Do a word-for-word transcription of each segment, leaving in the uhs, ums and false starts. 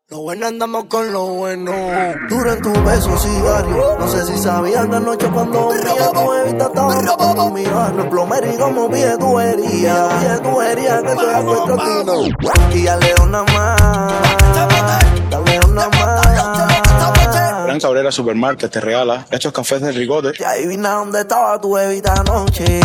Lo bueno andamos con lo bueno. Duro en tu beso cigarro. No sé si sabías de anoche cuando vi a tu evita estaba con mi barrio. Plomero y como pide tubería. Pide tubería que soy acuesto tino. Y dale una más. Dale una más. Gran Cabrera Supermarket te regala estos cafés de Rigote. Y adivina dónde estaba tu evita anoche.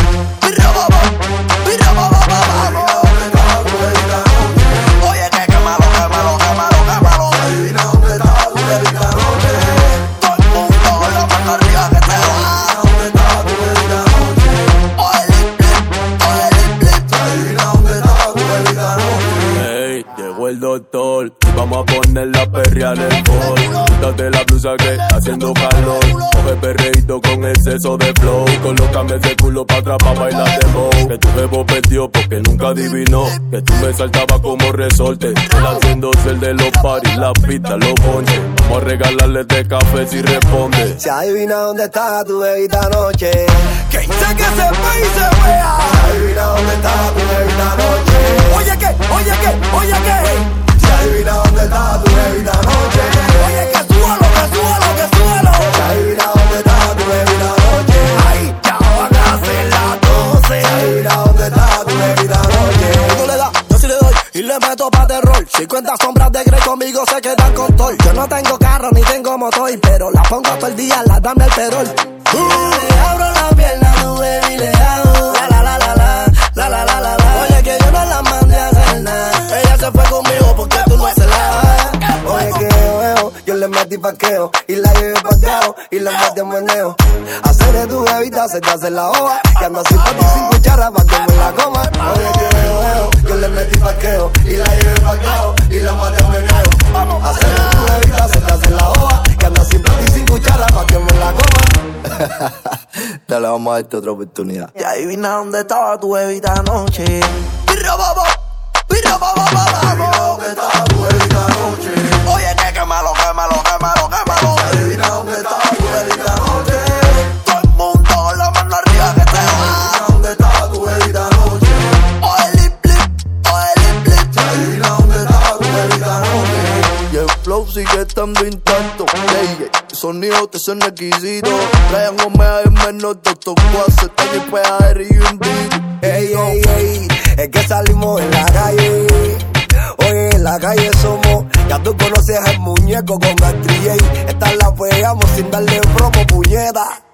Oye, que quémalo, quémalo, quémalo, quémalo. Adivina dónde estaba tu evita anoche. Todo el mundo la mano arriba que te va. ¿Dónde estaba tu evita anoche? Oye, lip, lip, oye, lip, lip. Adivina dónde estaba tu evita anoche. Hey, llegó el doctor. Vamos a poner la perrea en el bol. Quítate la blusa que está haciendo calor. Coge perreíto con exceso de flow. Colócame ese culo pa' atrás pa' bailar de bow. Que tu bebo perdió porque nunca adivinó que tú me saltabas como resorte. Él haciéndose el de los paris, la pista, los bonches. Vamos a regalarle este café si responde. Se adivina dónde está tu bebita anoche. Que dice que se ve y se vea. Se adivina dónde está tu bebita anoche. Oye que, oye que, oye que. Se adivina dónde está tu bebita anoche. Oye que súbalo, que súbalo, que súbalo. Se adivina dónde está tu bebita anoche. Ay, ya van a ser las doce. Se adivina dónde está tu bebita anoche. Tú le das, yo sí le doy y le meto pa' terror. cincuenta sombras de Grey conmigo se quedan con toy. Yo no tengo carro ni tengo motor, pero las pongo todo el día, las dame el perol. Uh, le abro la pierna a tu baby, le hago la la la la la, la la la la la. Oye que yo no la mandé a hacer nada. Ella se fue conmigo porque tú no se la. Oye que yo veo, yo le metí paqueo y la llevé paqueo y la metí a meneo. Hacer de tu bebita se te hace la hoja, que anda sin pati sin cuchara pa' que me la coma. Oye que yo veo, yo le metí paqueo y la llevé paqueo y la metí a meneo. Hacer de tu bebita se te hace la hoja, que anda sin pati sin cuchara pa' que me la coma. Dale, vamos a darte otra oportunidad. Y adivina dónde estaba tu bebita anoche. Pirra baba, pirra baba, baba. ¿Dónde estaba tu bebita anoche? Oye que quémalo, quémalo, quémalo, quémalo. Adivina dónde estaba tu bebita anoche. Todo el mundo la mano arriba que te va. ¿Dónde estaba tu bebita anoche? Oye lip, lip, oye lip, lip. Adivina dónde estaba tu bebita anoche. Y el flow sigue estando intacto. Yeah, el sonido te son requisitos. Traen Omega y menos Doctor Quas. Están en P A R y un beat. Ey, ey, ey, es que salimos en la calle. Oye, en la calle somos. Ya tú conoces al muñeco con el D J. Esta la pegamos sin darle promo, puñeta.